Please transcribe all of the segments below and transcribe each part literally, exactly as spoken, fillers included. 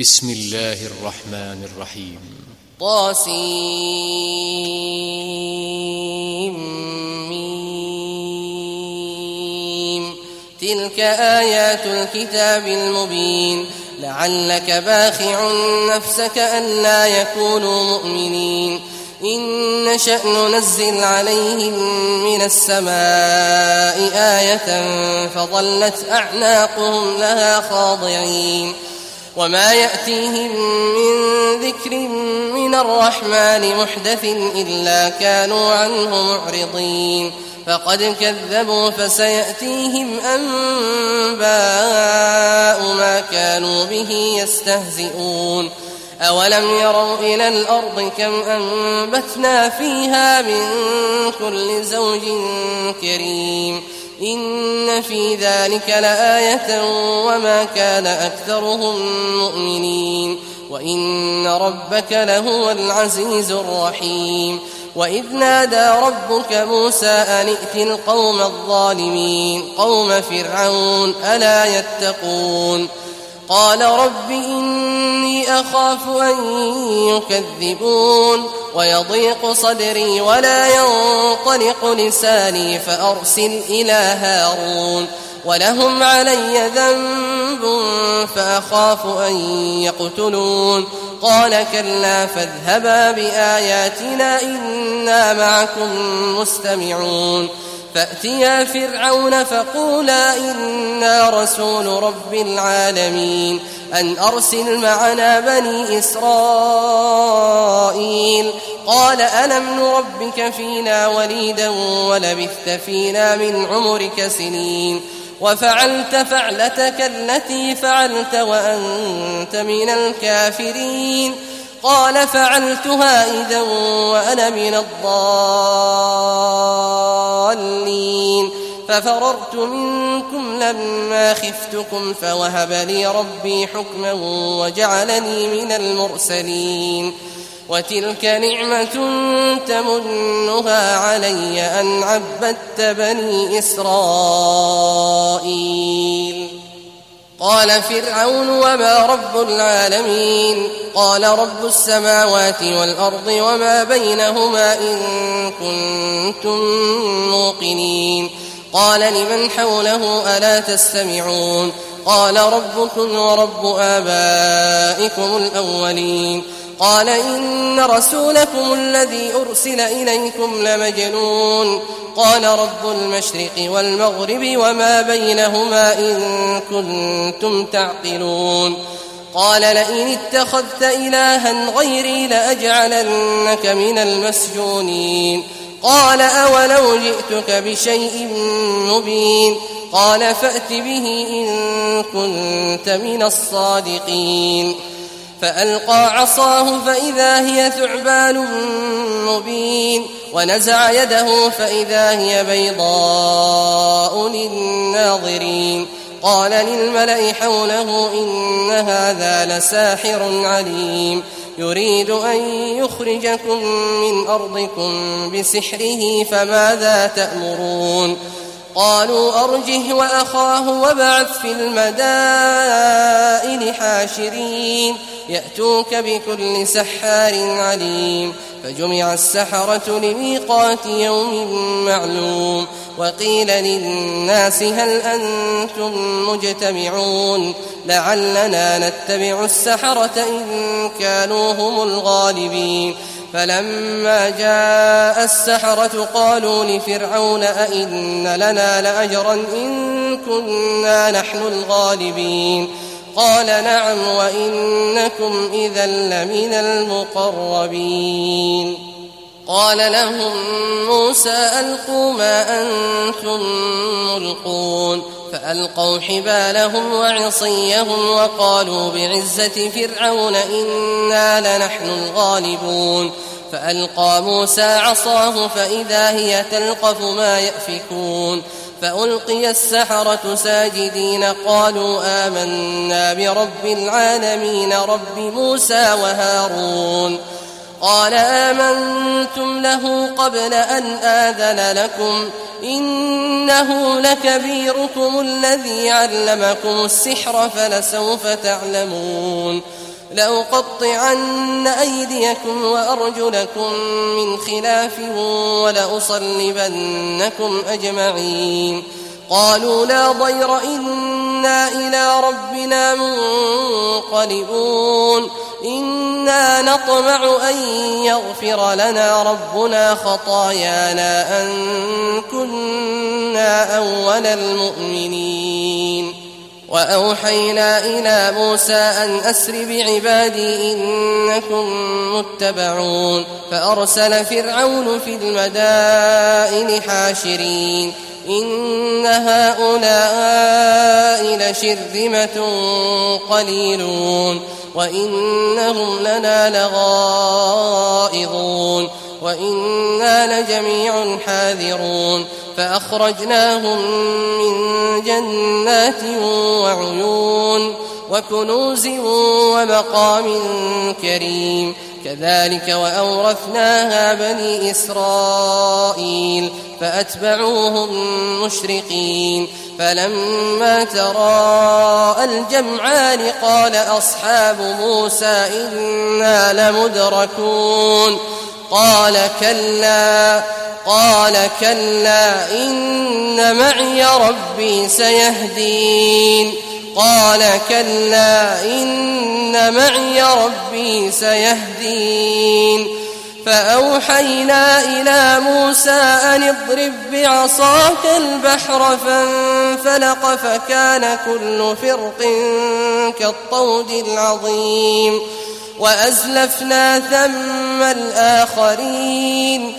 بسم الله الرحمن الرحيم. طاسيم. تلك آيات الكتاب المبين. لعلك باخع نفسك ألا يكونوا مؤمنين. إن نشأ ننزل عليهم من السماء آية فظلت أعناقهم لها خاضعين. وما يأتيهم من ذكر من الرحمن محدث إلا كانوا عنه معرضين. فقد كذبوا فسيأتيهم أنباء ما كانوا به يستهزئون. أولم يروا إلى الأرض كم أنبتنا فيها من كل زوج كريم. إن في ذلك لآية وما كان أكثرهم مؤمنين. وإن ربك لهو العزيز الرحيم. وإذ نادى ربك موسى أن ائت القوم الظالمين قوم فرعون ألا يتقون. قال رب إني أخاف أن يكذبون ويضيق صدري ولا ينطلق لساني فأرسل إلى هارون ولهم علي ذنب فأخاف أن يقتلون. قال كلا فاذهبا بآياتنا إنا معكم مستمعون. فأتيا فرعون فقولا إنا رسول رب العالمين أن أرسل معنا بني إسرائيل. قال ألم نربك فينا وليدا ولبثت فينا من عمرك سنين وفعلت فعلتك التي فعلت وأنت من الكافرين. قال فعلتها إذا وأنا من الضالين ففررت منكم لما خفتكم فوهب لي ربي حكما وجعلني من المرسلين. وتلك نعمة تمنها علي أن عبدت بني إسرائيل. قال فرعون وما رب العالمين. قال رب السماوات والأرض وما بينهما إن كنتم موقنين. قال لمن حوله ألا تستمعون. قال ربكم ورب آبائكم الأولين. قال إن رسولكم الذي أرسل إليكم لمجنون. قال رب المشرق والمغرب وما بينهما إن كنتم تعقلون. قال لئن اتخذت إلها غيري لأجعلنك من المسجونين. قال أولو جئتك بشيء مبين. قال فأت به إن كنت من الصادقين. فألقى عصاه فإذا هي ثعبان مبين. ونزع يده فإذا هي بيضاء للناظرين. قال للملأ حوله إن هذا لساحر عليم يريد أن يخرجكم من أرضكم بسحره فماذا تأمرون. قالوا أرجه وأخاه وابعث في المدائن حاشرين يأتوك بكل سحار عليم. فجمع السحرة لميقات يوم معلوم. وقيل للناس هل أنتم مجتمعون لعلنا نتبع السحرة إن كانوا هم الغالبين. فلما جاء السحرة قالوا لفرعون أئن لنا لأجرا إن كنا نحن الغالبين. قال نعم وإنكم إذا لمن المقربين. قال لهم موسى ألقوا ما أنتم ملقون. فألقوا حبالهم وعصيهم وقالوا بعزة فرعون إنا لنحن الغالبون. فألقى موسى عصاه فإذا هي تلقف ما يأفكون. فألقي السحرة ساجدين قالوا آمنا برب العالمين رب موسى وهارون. قال آمنتم له قبل أن آذن لكم إنه لكبيركم الذي علمكم السحر فلسوف تعلمون. لأقطعن أيديكم وأرجلكم من خلاف ولأصلبنكم أجمعين. قالوا لا ضير إنا إلى ربنا منقلبون. إنا نطمع أن يغفر لنا ربنا خطايانا أن كنا أول المؤمنين. وأوحينا إلى موسى أن أسر بعبادي إنكم متبعون. فأرسل فرعون في المدائن حاشرين إن هؤلاء لشرذمة قليلون وإنهم لنا لغائظون وإنا لجميع حاذرون. فأخرجناهم من جنات وعيون وكنوز ومقام كريم. كذلك وأورثناها بني إسرائيل فأتبعوهم مشرقين. فلما تراءى الجمعان قال أصحاب موسى إنا لمدركون. قال كلا قال كلا إن معي ربي سيهدين. قال كلا إن معي ربي سيهدين. فأوحينا إلى موسى أن اضرب بعصاك البحر فانفلق فكان كل فرق كالطود العظيم. وأزلفنا ثم الآخرين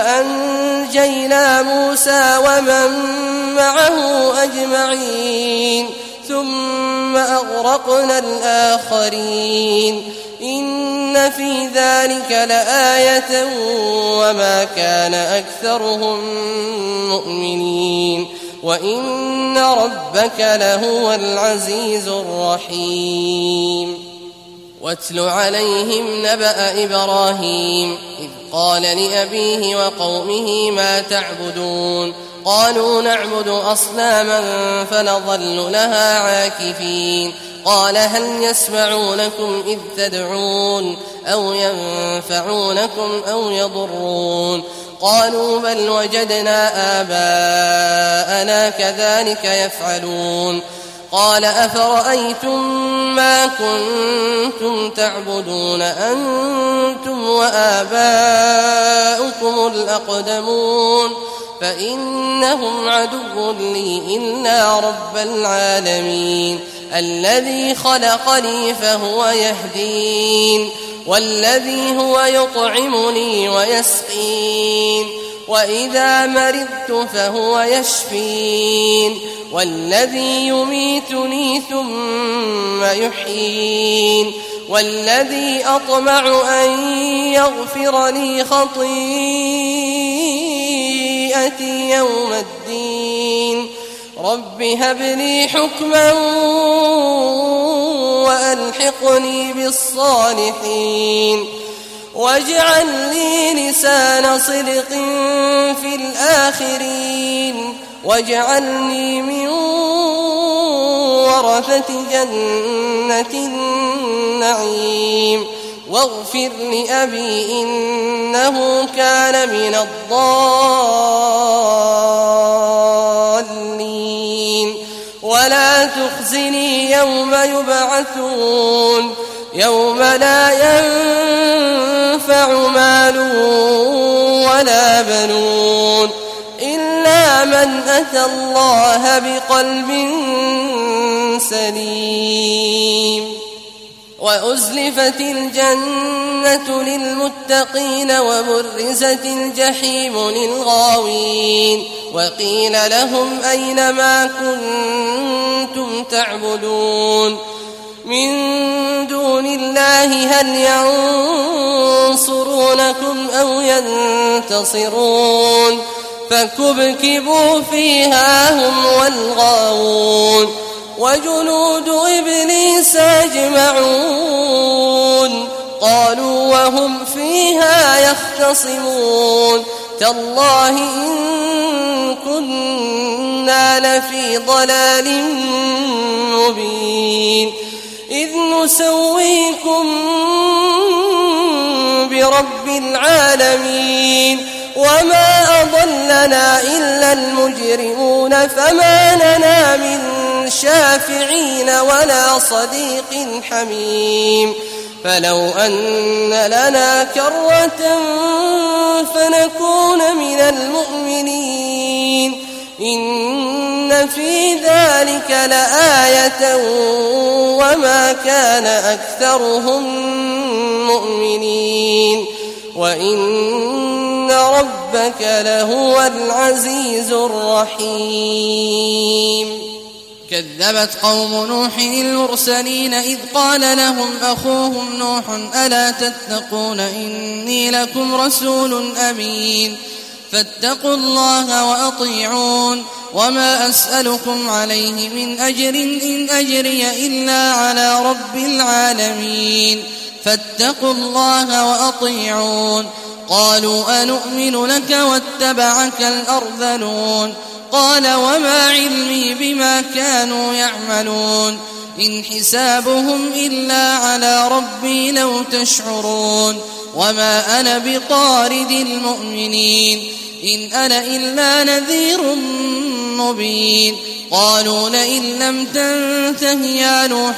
وأنجينا موسى ومن معه أجمعين ثم أغرقنا الآخرين. إن في ذلك لآية وما كان أكثرهم مؤمنين وإن ربك لهو العزيز الرحيم. واتل عليهم نبأ إبراهيم إذ قال لأبيه وقومه ما تعبدون. قالوا نعبد أصناما فنظل لها عاكفين. قال هل يسمعونكم إذ تدعون أو ينفعونكم أو يضرون. قالوا بل وجدنا آباءنا كذلك يفعلون. قال أفرأيتم ما كنتم تعبدون أنتم وآباؤكم الأقدمون فإنهم عدو لي إلا رب العالمين الذي خلقني فهو يهدين والذي هو يطعمني ويسقين وإذا مرضت فهو يشفين والذي يميتني ثم يحيين والذي أطمع أن يغفر لي خطيئتي يوم الدين. رب هب لي حكما وألحقني بالصالحين واجعل لي لسان صدق في الآخرين واجعلني من ورثة جنة النعيم واغفر لأبي إنه كان من الضالين ولا تخزني يوم يبعثون يوم لا ينفع مال ولا بنون إلا من أتى الله بقلب سليم. وأزلفت الجنة للمتقين وبرزت الجحيم للغاوين وقيل لهم أين ما كنتم تعبدون من دون الله هل ينصرونكم أو ينتصرون فكبكبوا فيها هم والغاوون وجنود إبليس أجمعون قالوا وهم فيها يختصمون تالله إن كنا لفي ضلال مبين إذ نسويكم برب العالمين وما أضلنا إلا المجرمون فما لنا من شافعين ولا صديق حميم فلو أن لنا كرة فنكون من المؤمنين إن في ذلك لآية وما كان أكثرهم مؤمنين وإن ربك لهو العزيز الرحيم. كذبت قوم نوح المرسلين إذ قال لهم أخوهم نوح ألا تتقون إني لكم رسول أمين فاتقوا الله وأطيعون وما أسألكم عليه من أجر إن أجري إلا على رب العالمين فاتقوا الله وأطيعون. قالوا أنؤمن لك واتبعك الأرذلون قال وما علمي بما كانوا يعملون إن حسابهم إلا على ربي لو تشعرون وما أنا بطارد المؤمنين إن أنا إلا نذير مبين. قالوا لئن لم تنته يا نوح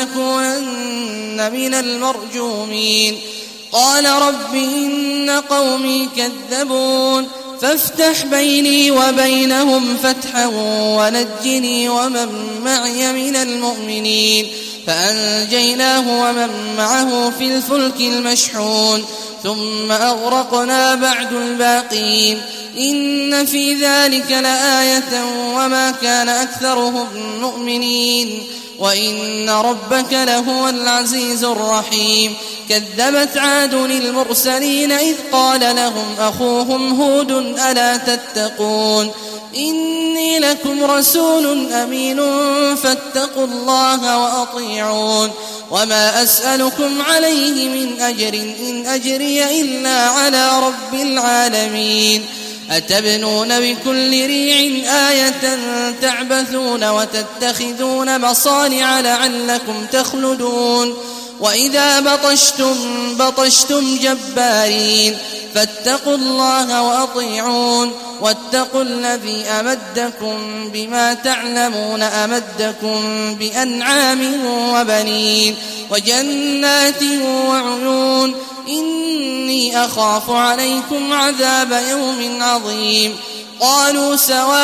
لتكونن من المرجومين قال رب إن قومي كذبون فافتح بيني وبينهم فتحا ونجني ومن معي من المؤمنين فأنجيناه ومن معه في الفلك المشحون ثم أغرقنا بعد الباقين إن في ذلك لآية وما كان أكثرهم مؤمنين وإن ربك لهو العزيز الرحيم. كذبت عاد المرسلين إذ قال لهم أخوهم هود ألا تتقون إني لكم رسول أمين فاتقوا الله وأطيعون وما أسألكم عليه من أجر إن أجري إلا على رب العالمين أتبنون بكل ريع آية تعبثون وتتخذون مصانع لعلكم تخلدون وإذا بطشتم بطشتم جبارين فاتقوا الله وأطيعون واتقوا الذي أمدكم بما تعلمون أمدكم بأنعام وبنين وجنات وعيون إني أخاف عليكم عذاب يوم عظيم. قالوا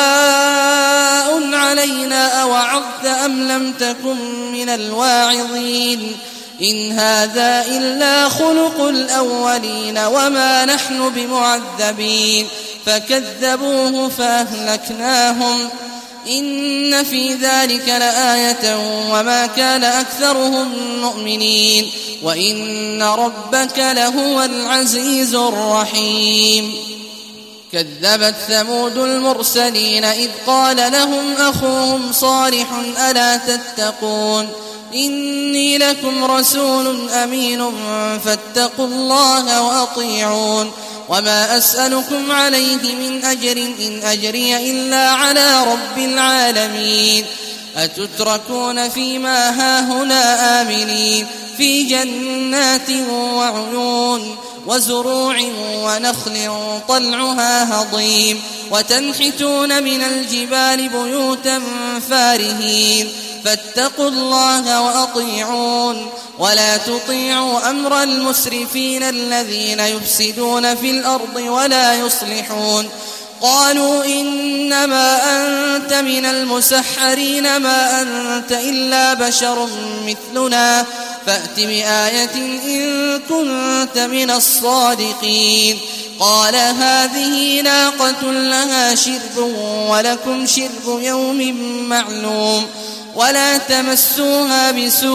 سواء علينا أوعظت أم لم تكن من الواعظين إن هذا إلا خلق الأولين وما نحن بمعذبين فكذبوه فأهلكناهم إن في ذلك لآية وما كان أكثرهم مؤمنين وإن ربك لهو العزيز الرحيم. كذبت ثمود المرسلين إذ قال لهم أخوهم صالح ألا تتقون إني لكم رسول أمين فاتقوا الله وأطيعون وما أسألكم عليه من أجر إن أجري إلا على رب العالمين أتتركون فيما هاهنا آمنين في جنات وعيون وزروع ونخل طلعها هضيم وتنحتون من الجبال بيوتا فارهين فاتقوا الله وأطيعون ولا تطيعوا أمر المسرفين الذين يفسدون في الأرض ولا يصلحون. قالوا إنما أنت من المسحرين ما أنت إلا بشر مثلنا فأت بآية إن كنت من الصادقين. قال هذه ناقة لها شرب ولكم شرب يوم معلوم ولا تمسوها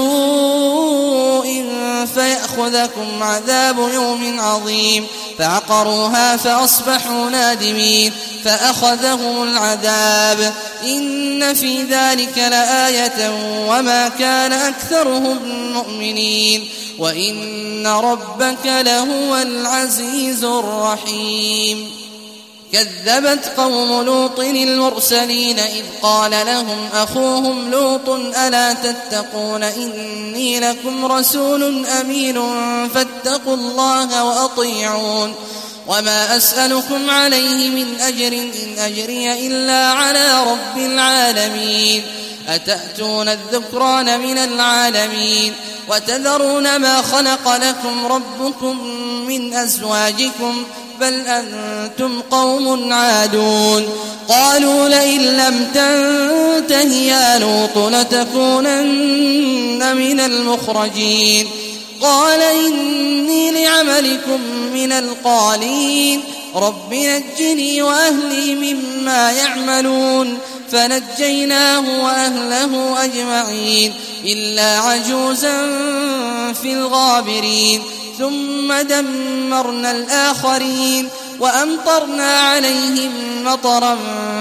بسوء فيأخذكم عذاب يوم عظيم. فعقروها فأصبحوا نادمين فأخذهم العذاب إن في ذلك لآية وما كان أكثرهم مؤمنين وإن ربك لهو العزيز الرحيم. كذبت قوم لوط المرسلين إذ قال لهم أخوهم لوط ألا تتقون إني لكم رسول أمين فاتقوا الله وأطيعون وما أسألكم عليه من أجر إن أجري إلا على رب العالمين أتأتون الذكران من العالمين وتذرون ما خلق لكم ربكم من أزواجكم بل أنتم قوم عادون قالوا لئن لم تنته يا لوط لتكونن من المخرجين قال إني لعملكم من القالين رب نجني وأهلي مما يعملون فنجيناه وأهله أجمعين إلا عجوزا في الغابرين ثم دمرنا الآخرين وأمطرنا عليهم مطرا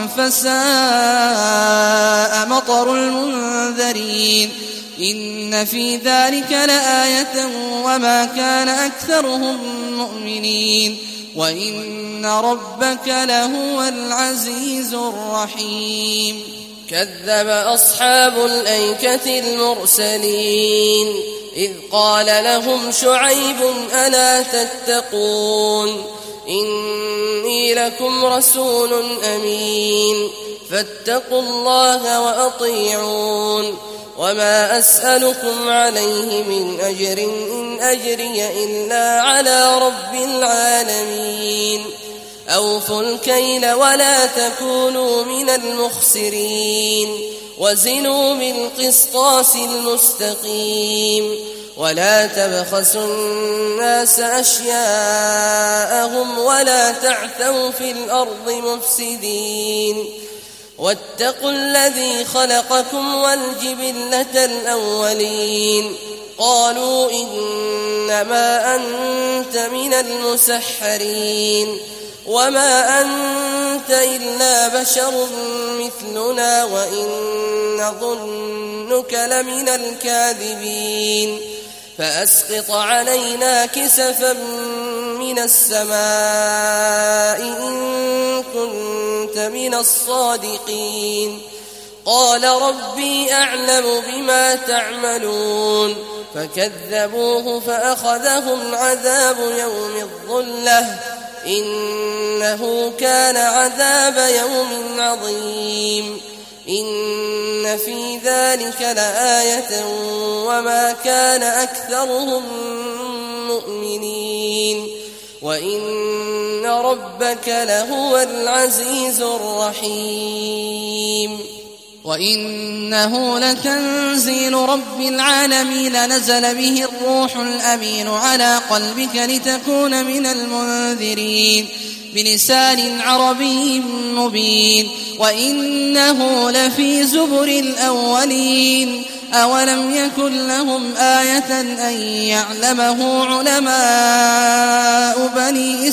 فساء مطر المنذرين إن في ذلك لآية وما كان أكثرهم مؤمنين وإن ربك لهو العزيز الرحيم كذب أصحاب الأيكة المرسلين إذ قال لهم شعيب ألا تتقون إني لكم رسول أمين فاتقوا الله وأطيعون وما أسألكم عليه من أجر إن أجري إلا على رب العالمين أوفوا الكيل ولا تكونوا من المخسرين وزنوا بالقسطاس المستقيم ولا تبخسوا الناس أشياءهم ولا تعثوا في الأرض مفسدين واتقوا الذي خلقكم والجبلة الأولين قالوا إنما أنت من المسحرين وما أنت إلا بشر مثلنا وإن نظنك لمن الكاذبين فأسقط علينا كسفا من السماء إن كنت من الصادقين قال ربي أعلم بما تعملون فكذبوه فأخذهم عذاب يوم الظلة إنه كان عذاب يوم عظيم إن في ذلك لآية وما كان أكثرهم مؤمنين وإن ربك لهو العزيز الرحيم وإنه لتنزيل رب العالمين نزل به الروح الأمين على قلبك لتكون من المنذرين بلسان عربي مبين وإنه لفي زبر الأولين أولم يكن لهم آية أن يعلمه علماء بني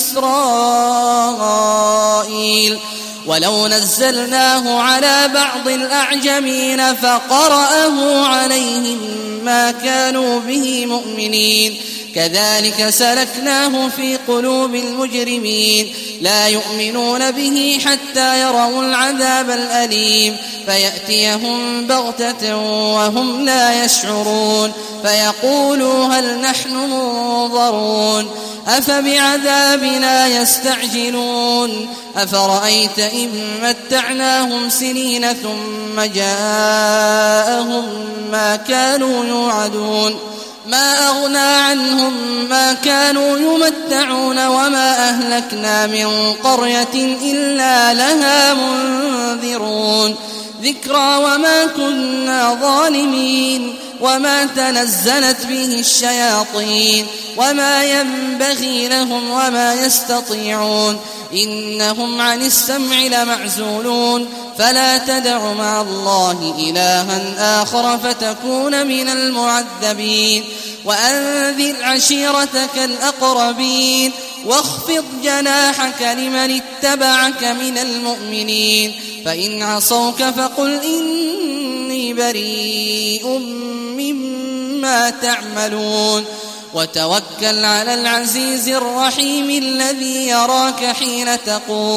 إسرائيل ولو نزلناه على بعض الأعجمين فقرأه عليهم ما كانوا به مؤمنين كذلك سلكناه في قلوب المجرمين لا يؤمنون به حتى يروا العذاب الأليم فيأتيهم بغتة وهم لا يشعرون فيقولوا هل نحن منظرون أفبعذابنا يستعجلون أفرأيت إن متعناهم سنين ثم جاءهم ما كانوا يوعدون ما أغنى عنهم ما كانوا يمتعون وما أهلكنا من قرية إلا لها منذرون ذكرى وما كنا ظالمين وما تنزلت به الشياطين وما ينبغي لهم وما يستطيعون إنهم عن السمع لمعزولون فلا تدع مع الله إلها آخر فتكون من المعذبين وأنذر عشيرتك الأقربين واخفض جناحك لمن اتبعك من المؤمنين فإن عصوك فقل إني بريء مما تعملون وتوكل على العزيز الرحيم الذي يراك حين تقوم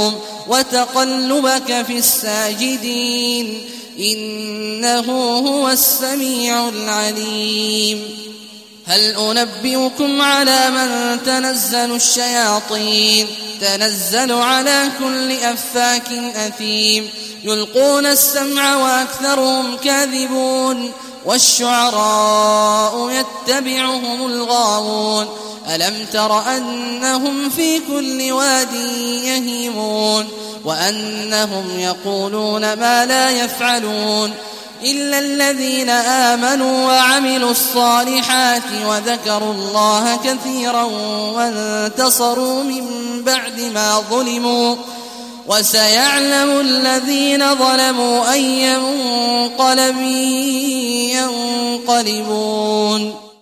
وتقلبك في الساجدين إنه هو السميع العليم هل أنبئكم على من تنزل الشياطين تنزل على كل أفاك أثيم يلقون السمع وأكثرهم كاذبون والشعراء يتبعهم الغاوون ألم تر أنهم في كل واد يهيمون وأنهم يقولون ما لا يفعلون إلا الذين آمنوا وعملوا الصالحات وذكروا الله كثيرا وانتصروا من بعد ما ظلموا وسيعلم الذين ظلموا أي منقلب ينقلبون.